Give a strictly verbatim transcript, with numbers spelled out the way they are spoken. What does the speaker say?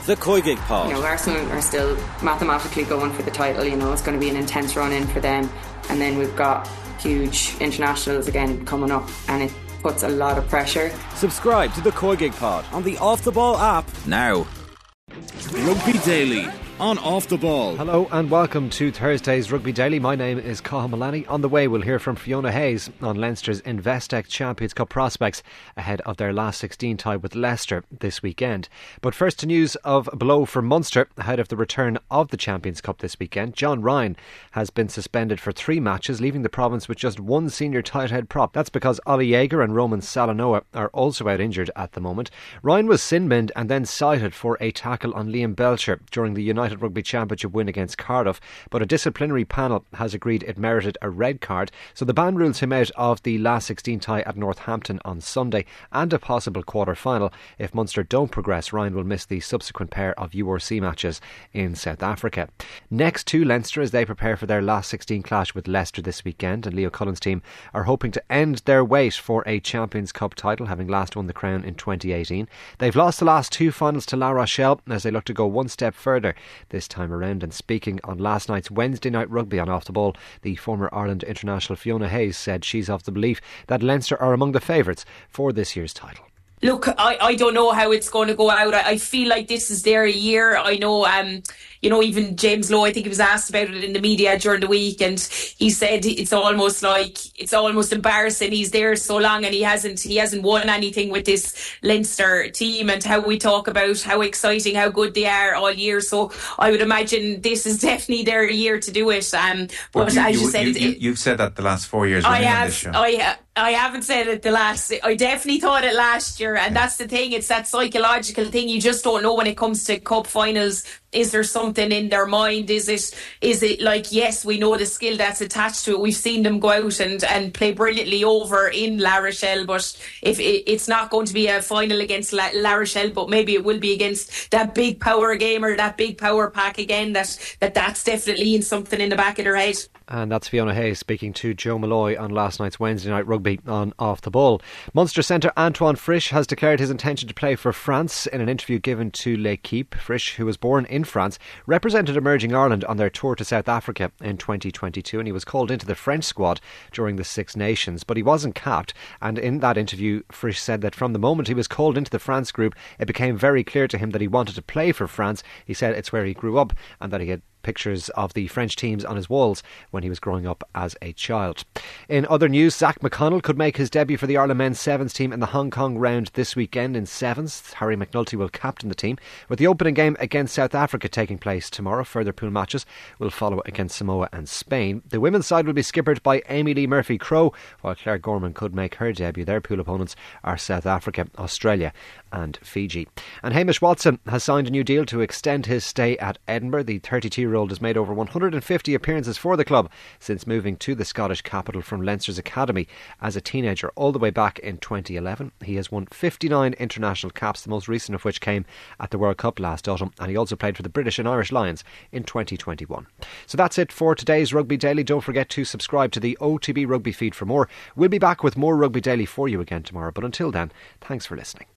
The Coigig Pod. You know, Arsenal are still mathematically going for the title. You know, it's going to be an intense run in for them. And then we've got huge internationals again coming up, and it puts a lot of pressure. Subscribe to The Coigig Pod on the Off The Ball app now. Rugby Daily on Off The Ball. Hello and welcome to Thursday's Rugby Daily. My name is Cathal Mullaney. On the way we'll hear from Fiona Hayes on Leinster's Investec Champions Cup prospects ahead of their last sixteen tie with Leicester this weekend. But first to news of a blow for Munster ahead of the return of the Champions Cup this weekend. John Ryan has been suspended for three matches, leaving the province with just one senior tight head prop. That's because Ollie Jaeger and Roman Salanoa are also out injured at the moment. Ryan was sin-binned and then cited for a tackle on Liam Belcher during the United Rugby Championship win against Cardiff, but a disciplinary panel has agreed it merited a red card, so the ban rules him out of the last sixteen tie at Northampton on Sunday and a possible quarter-final. If Munster don't progress, Ryan will miss the subsequent pair of U R C matches in South Africa. Next to Leinster as they prepare for their last sixteen clash with Leicester this weekend, and Leo Cullen's team are hoping to end their wait for a Champions Cup title, having last won the crown in twenty eighteen. They've lost the last two finals to La Rochelle as they look to go one step further this time around. And speaking on last night's Wednesday night rugby on Off The Ball, the former Ireland international Fiona Hayes said she's of the belief that Leinster are among the favourites for this year's title. Look, I, I don't know how it's going to go out. I, I feel like this is their year. I know, um, you know, even James Lowe, I think he was asked about it in the media during the week, and he said it's almost like, it's almost embarrassing. He's there so long and he hasn't, he hasn't won anything with this Leinster team, and how we talk about how exciting, how good they are all year. So I would imagine this is definitely their year to do it. Um, but, but you, as you, you said, you, it, you, you've said that the last four years. I have, on this show. I have. I haven't said it the last... I definitely thought it last year, and that's the thing. It's that psychological thing. You just don't know when it comes to cup finals. Is there something in their mind? Is it is it like, yes, we know the skill that's attached to it. We've seen them go out and, and play brilliantly over in La Rochelle, but if it, it's not going to be a final against La, La Rochelle, but maybe it will be against that big power game or that big power pack again, that, that that's definitely in something in the back of their head. And that's Fiona Hayes speaking to Joe Malloy on last night's Wednesday night rugby on Off The Ball. Munster centre Antoine Frisch has declared his intention to play for France. In an interview given to L'Equipe, Frisch, who was born in France, represented Emerging Ireland on their tour to South Africa in twenty twenty-two, and he was called into the French squad during the Six Nations, but he wasn't capped. And in that interview, Frisch said that from the moment he was called into the France group, it became very clear to him that he wanted to play for France. He said it's where he grew up and that he had pictures of the French teams on his walls when he was growing up as a child. In other news, Zach McConnell could make his debut for the Ireland men's sevens team in the Hong Kong round this weekend in sevens. Harry McNulty will captain the team, with the opening game against South Africa taking place tomorrow. Further pool matches will follow against Samoa and Spain. The women's side will be skippered by Amy Lee Murphy-Crowe, while Claire Gorman could make her debut. Their pool opponents are South Africa, Australia and Fiji. And Hamish Watson has signed a new deal to extend his stay at Edinburgh. The thirty-two-year-old has made over one hundred fifty appearances for the club since moving to the Scottish capital from Leinster's academy as a teenager all the way back in twenty eleven. He has won fifty-nine international caps, the most recent of which came at the World Cup last autumn, and he also played for the British and Irish Lions in twenty twenty-one. So that's it for today's Rugby Daily. Don't forget to subscribe to the O T B Rugby feed for more. We'll be back with more Rugby Daily for you again tomorrow, but until then, thanks for listening.